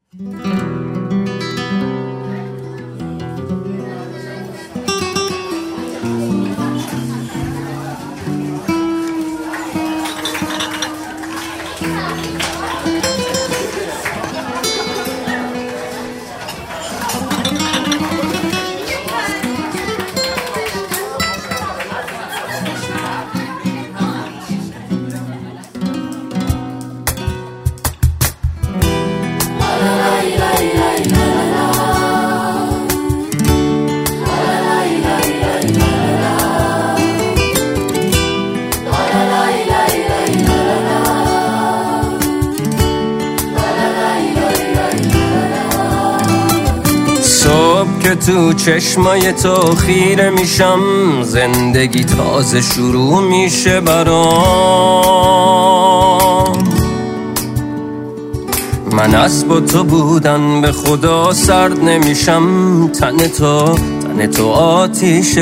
که تو چشمای تو خیره میشم، زندگی تازه شروع میشه برام. من اسب تو بودن به خدا سرد نمیشم، تن تو آتیشه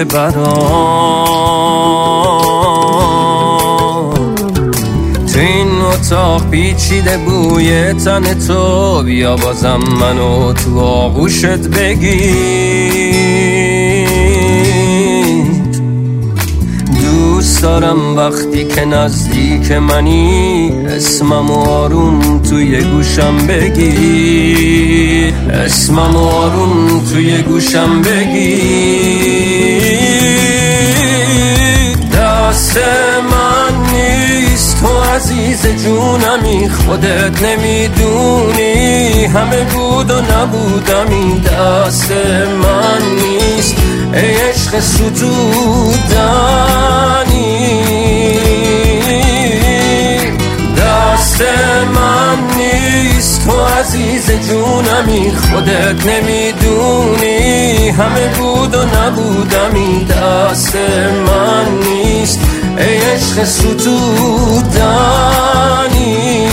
برام. تو این اتاق پیچیده بوی تن تو، بیا بازم منو تو آغوشت بگیر. دوست دارم وقتی که نزدیک منی، اسمم آروم توی گوشم بگی، اسمم آروم توی گوشم بگی. دست من نیست تو عزیز جونمی، خودت نمیدونی همه بود و نبودمی. دست من نیست ای عشق ستودنی، دست من نیست تو عزیز جونمی، خودت نمیدونی همه بود و نبودمی. دست من نیست ای عشق ستودنی.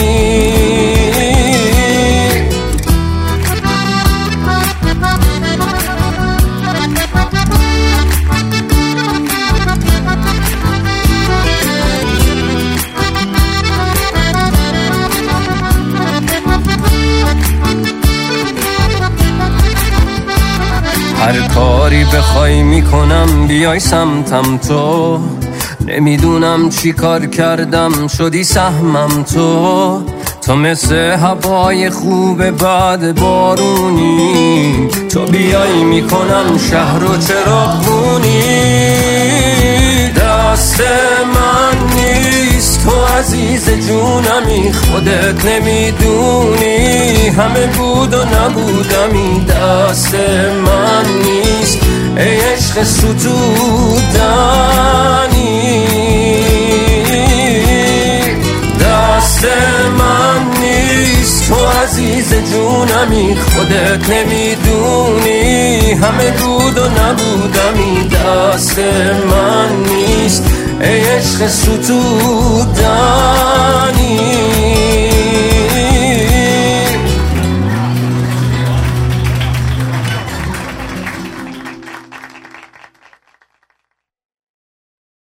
هر کاری بخوای میکنم بیای سمتم تو، نمیدونم چی کار کردم شدی سهمم تو مثل هوای خوب بعد بارونی، تو بیای میکنم شهر و چراغونی. دست من نیست تو عزیز جونمی، خودت نمیدونی همه بود و نبودمی. دست من نیست ای عشق ستودنی، دست من نیست تو عزیز جونمی، خودت نمیدونی همه بود و نبودمی. دست من نیست ای عشق ستودنی.